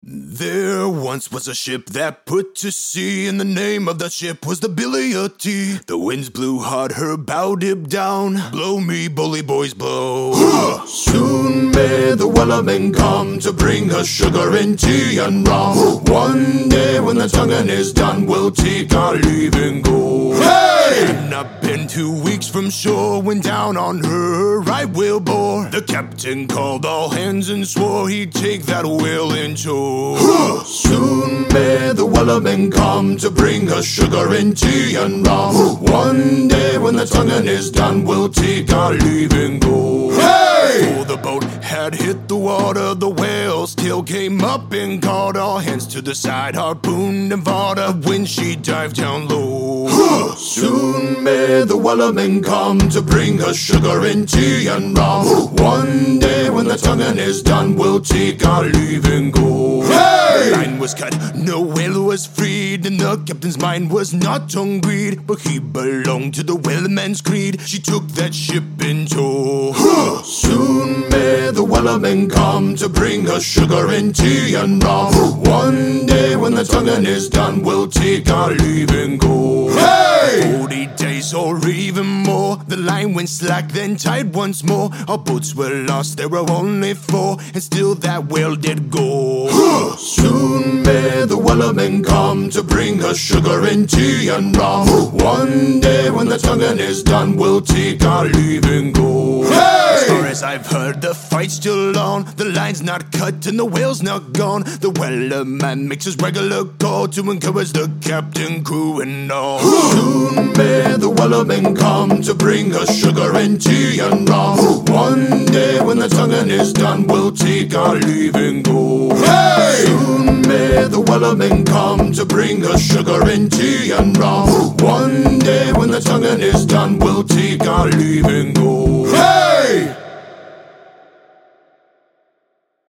There once was a ship that put to sea, and the name of the ship was the Billy O.T. The winds blew hard, her bow dipped down. Blow me, bully boys, blow. Soon may the Wellerman come to bring us sugar and tea and rum. One day when the tonguing is done, we'll take our leave and go. Hey! And I've been 2 weeks from shore when down on her right whale bore. The captain called all hands and swore he'd take that whale in tow. Soon may the Wellerman come to bring us sugar and tea and rum. One day when the tonguing is done, we'll take our leave and go. Hey! Before the boat had hit the water, the whale's tail came up and caught. All hands to the side, harpooned and fought her when she dived down low. Soon may the Wellerman come to bring us sugar and tea and rum. One day when the tonguing is done, we'll take our leave and go. Hey! The line was cut, no whale was freed, and the captain's mind was not tongue greed, but he belonged to the whaleman's creed. She took that ship in tow. Soon may the Wellerman come to bring us sugar and tea and rum. One day when the tonguing is done, we'll take our leave and go. Hey! 40 days or even more, the line went slack, then tight once more. Our boats were lost, there were only 4, and still that whale did go. Soon may the Wellerman come to bring us sugar and tea and rum. One day when the tonguing is done, we'll take our leave and go. Hey! As far as I've heard, the fight's still on. The line's not cut and the whale's not gone. The Wellerman makes his regular call to encourage the captain, crew, and all. Soon may the Wellerman come to bring us sugar and tea and rum. One day when the tonguing is done, we'll take our leave and go. Hey! Soon may the Wellerman come to bring us sugar and tea and rum. One day when the tonguing is done, we'll take our leave and go.